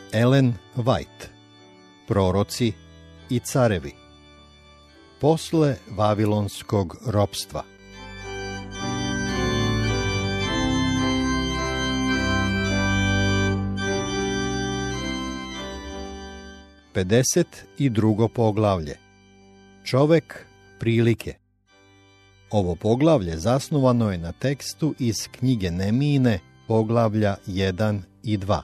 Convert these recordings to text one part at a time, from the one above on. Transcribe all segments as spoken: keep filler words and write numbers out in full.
Ellen White. Proroci i carevi. Posle Vavilonskog ropstva. pedeset drugo poglavlje. Čovek prilike. Ovo poglavlje zasnovano je na tekstu iz knjige Nemijine, poglavlja jedan i dva.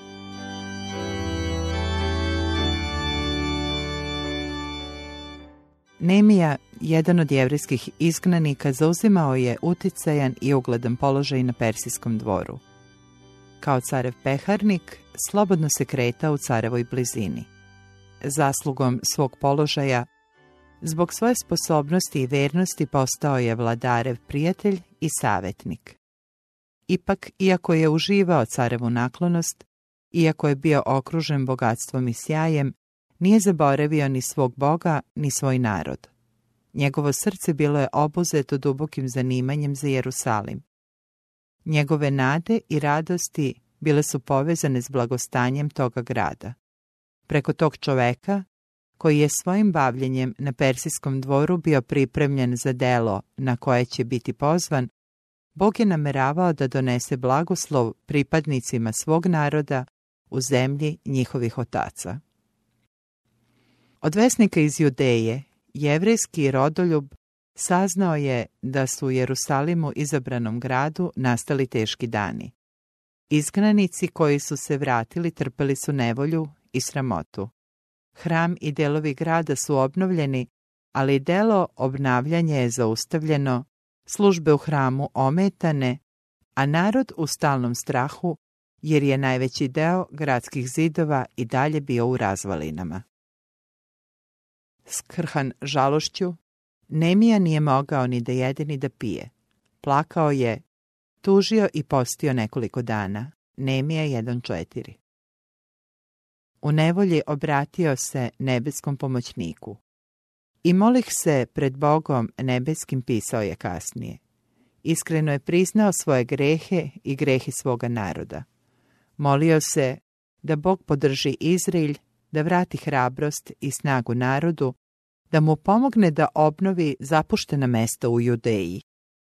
Nemija, jedan od jevrejskih izgnanika, zauzimao je uticajan i ugledan položaj na persijskom dvoru. Kao carev peharnik, slobodno se kretao u carevoj blizini. Zaslugom svog položaja, zbog svoje sposobnosti i vernosti, postao je vladarev prijatelj i savjetnik. Ipak, iako je uživao carevu naklonost, iako je bio okružen bogatstvom i sjajem, nije zaboravio ni svog Boga, ni svoj narod. Njegovo srce bilo je obuzeto dubokim zanimanjem za Jerusalim. Njegove nade i radosti bile su povezane s blagostanjem toga grada. Preko tog čoveka, koji je svojim bavljenjem na persijskom dvoru bio pripremljen za delo na koje će biti pozvan, Bog je nameravao da donese blagoslov pripadnicima svog naroda u zemlji njihovih otaca. Od vesnika iz Judeje, jevrejski rodoljub saznao je da su u Jerusalimu, izabranom gradu, nastali teški dani. Izgnanici koji su se vratili trpeli su nevolju i sramotu. Hram i delovi grada su obnovljeni, ali delo obnavljanja je zaustavljeno, službe u hramu ometane, a narod u stalnom strahu, jer je najveći deo gradskih zidova i dalje bio u razvalinama. Skrhan žalošću, Nemija nije mogao ni da jede ni da pije. Plakao je, tužio i postio nekoliko dana. Nemija jedan četiri. U nevolji obratio se nebeskom pomoćniku. I molih se pred Bogom nebeskim, pisao je kasnije. Iskreno je priznao svoje grehe i grehi svoga naroda. Molio se da Bog podrži Izrael, da vrati hrabrost i snagu narodu, da mu pomogne da obnovi zapuštena mesta u Judeji.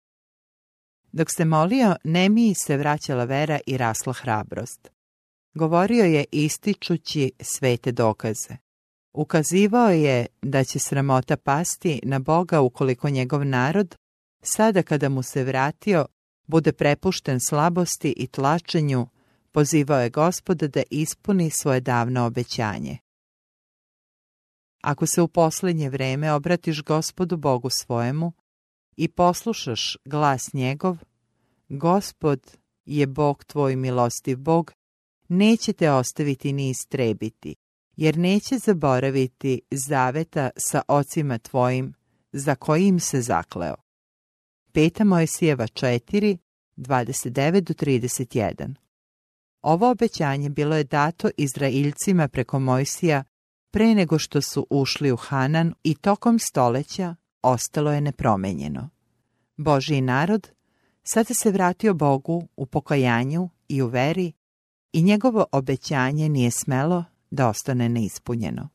Dok se molio, Nemiji se vraćala vera i rasla hrabrost. Govorio je ističući svete dokaze. Ukazivao je da će sramota pasti na Boga ukoliko njegov narod, sada kada mu se vratio, bude prepušten slabosti i tlačenju. Pozivao je Gospoda da ispuni svoje davno obećanje. Ako se u posljednje vreme obratiš Gospodu Bogu svojemu i poslušaš glas njegov, Gospod je Bog tvoj, milostiv Bog, neće te ostaviti ni istrebiti, jer neće zaboraviti zaveta sa ocima tvojim, za kojim se zakleo. Peta Mojsijeva četiri, dvadeset devet do trideset jedan. Ovo obećanje bilo je dato Izraeljcima preko Mojsija pre nego što su ušli u Hanan i tokom stoleća ostalo je nepromenjeno. Božji narod sada se vratio Bogu u pokajanju i u veri i njegovo obećanje nije smelo da ostane neispunjeno.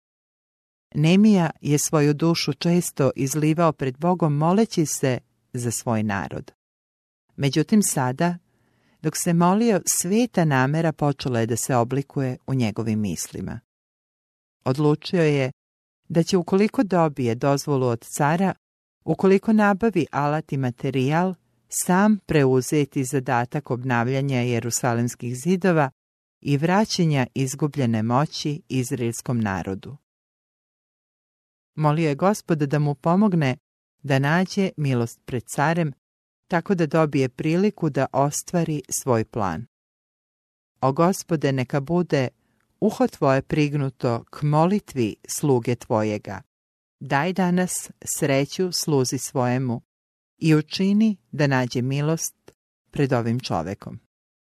Nemija je svoju dušu često izlivao pred Bogom moleći se za svoj narod. Međutim sada, dok se molio, sveta namera počela je da se oblikuje u njegovim mislima. Odlučio je da će, ukoliko dobije dozvolu od cara, ukoliko nabavi alat i materijal, sam preuzeti zadatak obnavljanja jerusalimskih zidova i vraćanja izgubljene moći izraelskom narodu. Molio je Gospoda da mu pomogne da nađe milost pred carem, tako da dobije priliku da ostvari svoj plan. O Gospode, neka bude uho tvoje prignuto k molitvi sluge tvojega. Daj danas sreću sluzi svojemu i učini da nađe milost pred ovim čovekom.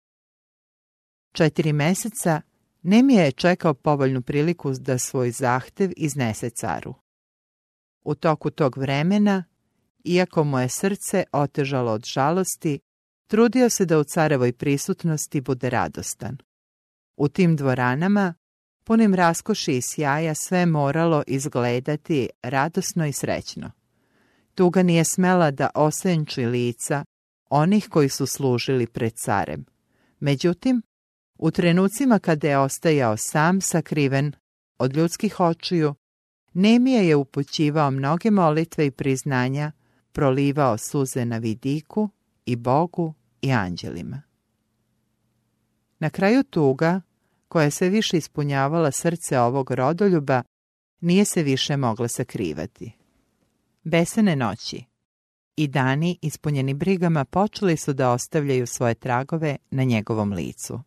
Četiri meseca Nemija je čekao povoljnu priliku da svoj zahtev iznese caru. U toku tog vremena, iako mu je srce otežalo od žalosti, trudio se da u carevoj prisutnosti bude radostan. U tim dvoranama, punim raskoši i sjaja, sve moralo izgledati radosno i srećno. Tuga nije smela da osenči lica onih koji su služili pred carem. Međutim, u trenucima kada je ostajao sam, sakriven od ljudskih očiju, Nemija je upućivao mnoge molitve i priznanja, prolivao suze na vidiku i Bogu i anđelima. Na kraju tuga, koja se više ispunjavala srce ovog rodoljuba, nije se više mogla sakrivati. Besene noći i dani ispunjeni brigama počeli su da ostavljaju svoje tragove na njegovom licu.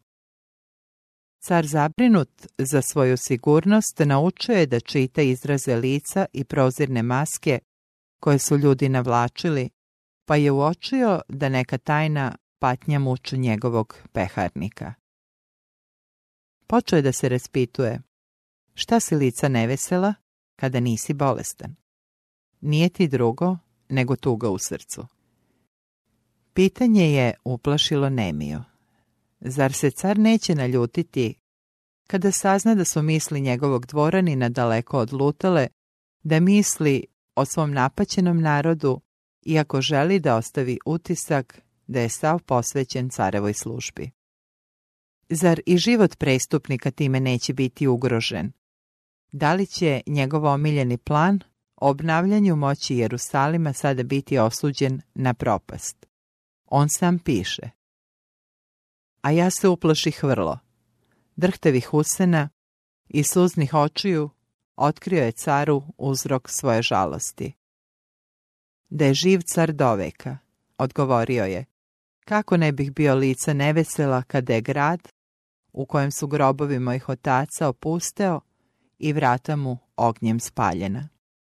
Car, zabrinut za svoju sigurnost, naučio je da čita izraze lica i prozirne maske koje su ljudi navlačili, pa je uočio da neka tajna patnja muči njegovog peharnika. Počeo je da se raspituje: šta si lica nevesela kada nisi bolestan? Nije ti drugo nego tuga u srcu. Pitanje je uplašilo Nemiju. Zar se car neće naljutiti kada sazna da su misli njegovog dvoranina daleko odlutale, da misli o svom napaćenom narodu, iako želi da ostavi utisak da je sav posvećen carevoj službi? Zar i život prestupnika time neće biti ugrožen? Da li će njegov omiljeni plan o obnavljanju moći Jerusalima sada biti osuđen na propast? On sam piše: a ja se uplaših vrlo. Drhtevih usena i suznih očiju otkrio je caru uzrok svoje žalosti. Da je živ car doveka, odgovorio je, kako ne bih bio lica nevesela kada je grad, u kojem su grobovi mojih otaca, opusteo i vrata mu ognjem spaljena.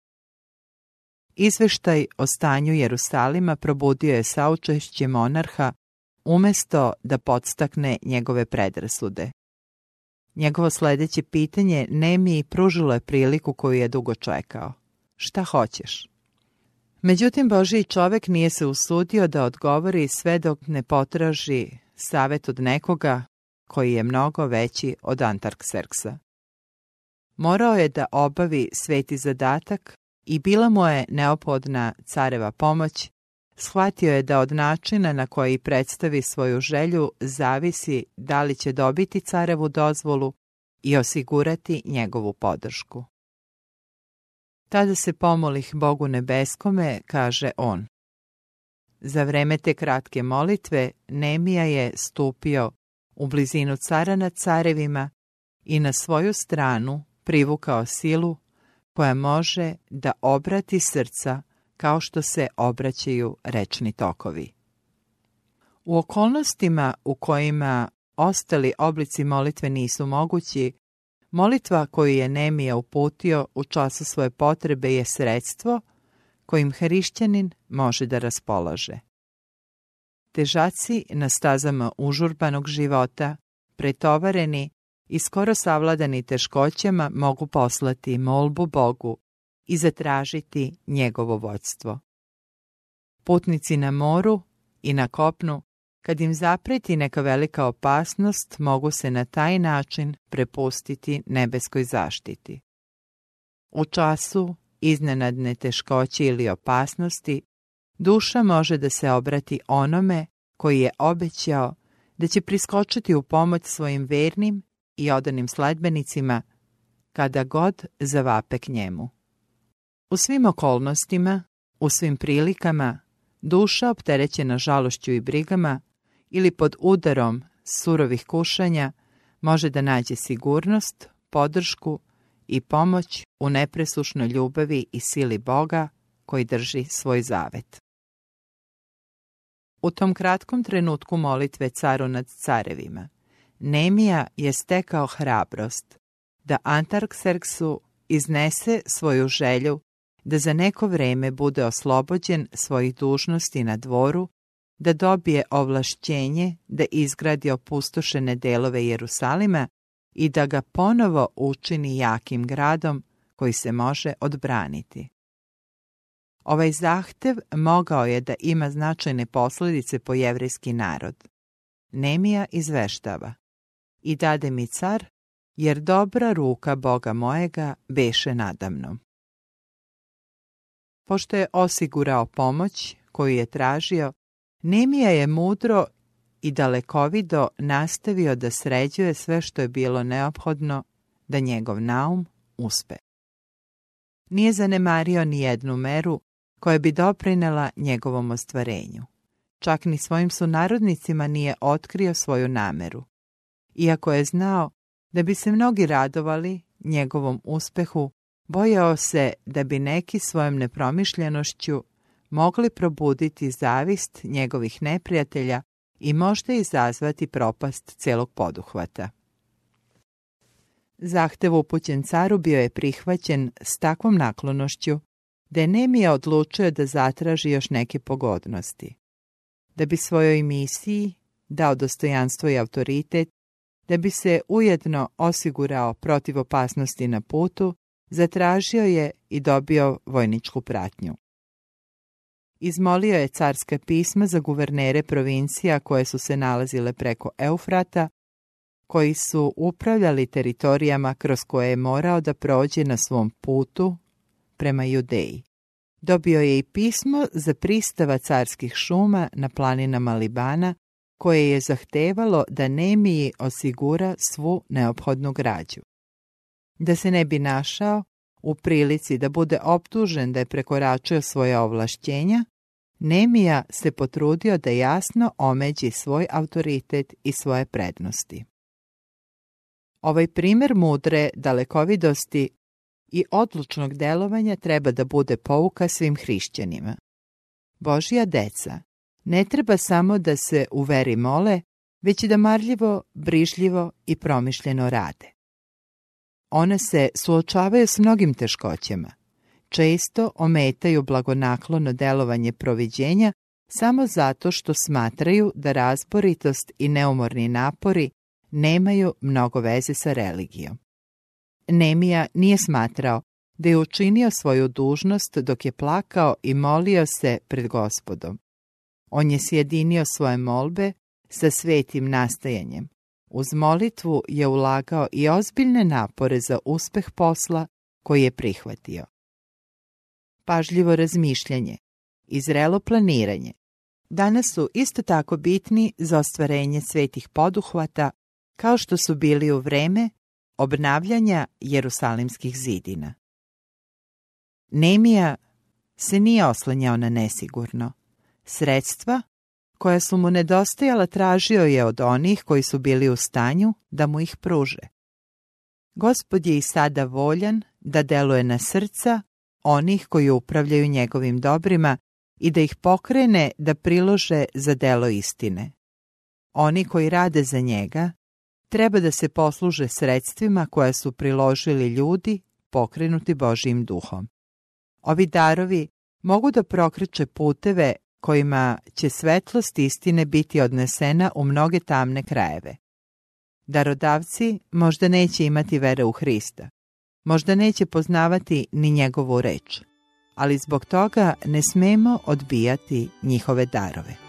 Izveštaj o stanju Jerusalima probudio je saučešće monarha umesto da podstakne njegove predrasude. Njegovo sledeće pitanje Nemiji pružilo je priliku koju je dugo čekao. Šta hoćeš? Međutim, Božji čovek nije se usudio da odgovori sve dok ne potraži savet od nekoga koji je mnogo veći od Antarkserksa. Morao je da obavi sveti zadatak i bila mu je neophodna careva pomoć. Shvatio je da od načina na koji predstavi svoju želju zavisi da li će dobiti carevu dozvolu i osigurati njegovu podršku. Tada se pomolih Bogu nebeskome, kaže on. Za vreme te kratke molitve Nemija je stupio u blizinu cara nad carevima i na svoju stranu privukao silu koja može da obrati srca kao što se obraćaju rečni tokovi. U okolnostima u kojima ostali oblici molitve nisu mogući, molitva koju je Nemija uputio u času svoje potrebe je sredstvo kojim hrišćanin može da raspolaže. Težaci na stazama užurbanog života, pretovareni i skoro savladani teškoćama, mogu poslati molbu Bogu i zatražiti njegovo vođstvo. Putnici na moru i na kopnu, kad im zapreti neka velika opasnost, mogu se na taj način prepustiti nebeskoj zaštiti. U času iznenadne teškoće ili opasnosti, duša može da se obrati onome koji je obećao da će priskočiti u pomoć svojim vernim i odanim sledbenicima kada god zavape k njemu. U svim okolnostima, u svim prilikama, duša opterećena žalošću i brigama ili pod udarom surovih kušanja može da nađe sigurnost, podršku i pomoć u nepresušnoj ljubavi i sili Boga koji drži svoj zavet. U tom kratkom trenutku molitve caru nad carevima, Nemija je stekao hrabrost da Antarkserksu iznese svoju želju da za neko vreme bude oslobođen svojih dužnosti na dvoru, da dobije ovlašćenje da izgradi opustošene delove Jerusalima i da ga ponovo učini jakim gradom koji se može odbraniti. Ovaj zahtev mogao je da ima značajne posledice po jevrejski narod. Nemija izveštava. i dade mi car, jer dobra ruka Boga mojega beše nadamnom. Pošto je osigurao pomoć koju je tražio, Nemija je mudro i dalekovido nastavio da sređuje sve što je bilo neophodno da njegov naum uspe. Nije zanemario ni jednu meru koja bi doprinela njegovom ostvarenju. Čak ni svojim sunarodnicima nije otkrio svoju nameru. Iako je znao da bi se mnogi radovali njegovom uspehu, bojao se da bi neki svojom nepromišljenošću mogli probuditi zavist njegovih neprijatelja i možda izazvati propast celog poduhvata. Zahtev upućen caru bio je prihvaćen s takvom naklonošću da je Nemija odlučio da zatraži još neke pogodnosti. Da bi svojoj misiji dao dostojanstvo i autoritet, da bi se ujedno osigurao protiv opasnosti na putu, zatražio je i dobio vojničku pratnju. Izmolio je carska pisma za guvernere provincija koje su se nalazile preko Eufrata, koji su upravljali teritorijama kroz koje je morao da prođe na svom putu prema Judeji. Dobio je i pismo za pristava carskih šuma na planinama Libana, koje je zahtevalo da Nemiji osigura svu neophodnu građu. Da se ne bi našao u prilici da bude optužen da je prekoračio svoje ovlašćenja, Nemija se potrudio da jasno omeđi svoj autoritet i svoje prednosti. Ovaj primer mudre dalekovidosti i odlučnog delovanja treba da bude pouka svim hrišćanima. Božja deca ne treba samo da se u veri mole, već i da marljivo, brižljivo i promišljeno rade. One se suočavaju s mnogim teškoćama. Često ometaju blagonaklono delovanje proviđenja samo zato što smatraju da razboritost i neumorni napori nemaju mnogo veze sa religijom. Nemija nije smatrao da je učinio svoju dužnost dok je plakao i molio se pred Gospodom. On je sjedinio svoje molbe sa svetim nastajanjem. Uz molitvu je ulagao i ozbiljne napore za uspeh posla koji je prihvatio. Pažljivo razmišljanje i zrelo planiranje danas su isto tako bitni za ostvarenje svetih poduhvata kao što su bili u vreme obnavljanja Jerusalimskih zidina. Nemija se nije oslanjao na nesigurno. Sredstva koja su mu nedostajala tražio je od onih koji su bili u stanju da mu ih pruže. Gospod je i sada voljan da deluje na srca onih koji upravljaju njegovim dobrima i da ih pokrene da prilože za delo istine. Oni koji rade za njega treba da se posluže sredstvima koja su priložili ljudi pokrenuti Božjim duhom. Ovi darovi mogu da prokreće puteve kojima će svetlost istine biti odnesena u mnoge tamne krajeve. Darodavci možda neće imati vere u Hrista, možda neće poznavati ni njegovu reč, ali zbog toga ne smemo odbijati njihove darove.